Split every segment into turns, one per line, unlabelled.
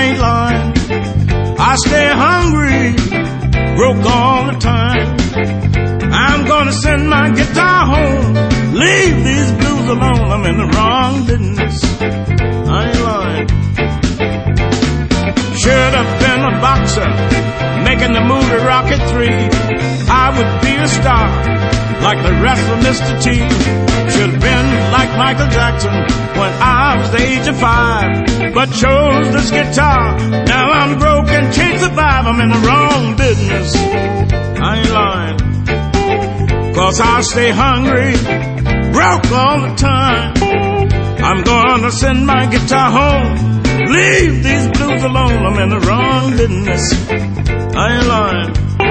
ain't lying. I stay hungry, broke all the time. I'm gonna send my guitar home, leave these blues alone. I'm in the wrong business, I ain't lying. Should have been a boxer, making the movie Rocket 3. I would be a star, like the wrestler Mr. T. Should have been like Michael Jackson when I was the age of 5, but chose this guitar. Now I'm broke and can't survive. I'm in the wrong business, I ain't lying. 'Cause I stay hungry, broke all the time. I'm gonna send my guitar home, leave these blues alone. I'm in the wrong business, I ain't lying.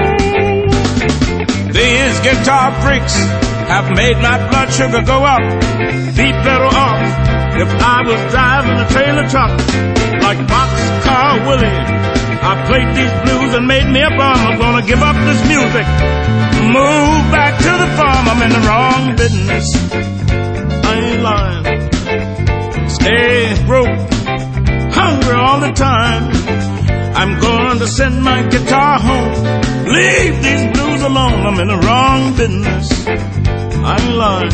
These guitar freaks have made my blood sugar go up, beat better off if I was driving a trailer truck like Boxcar Willie. I played these blues and made me a bum. I'm gonna give up this music, move back to the farm. I'm in the wrong business, I ain't lying. Stay broke, hungry all the time. I'm going to send my guitar home, leave these blues alone. I'm in the wrong business, I ain't lying.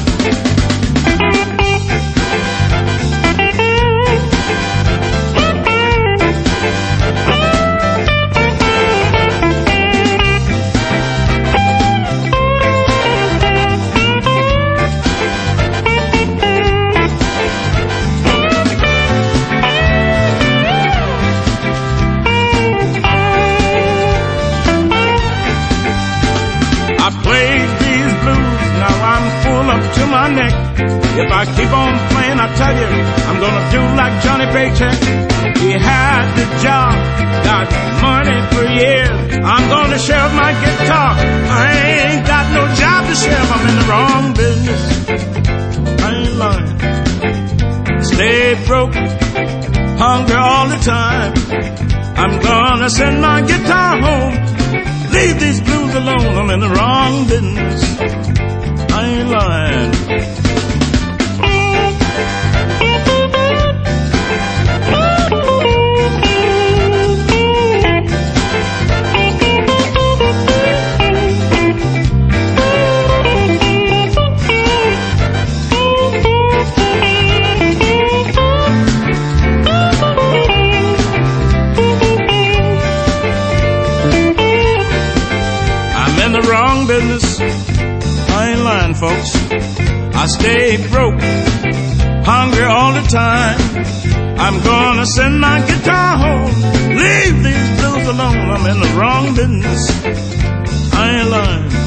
To my neck. If I keep on playing, I tell you, I'm gonna do like Johnny Paycheck. He had the job, got money for years. I'm gonna share my guitar. I ain't got no job to share. I'm in the wrong business, I ain't lying. Stay broke, hungry all the time. I'm gonna send my guitar home, leave these blues alone. I'm in the wrong business, I ain't lying. I'm in the wrong business, I ain't lying, folks. I stay broke, hungry all the time. I'm gonna send my guitar home, leave these blues alone. I'm in the wrong business, I ain't lying.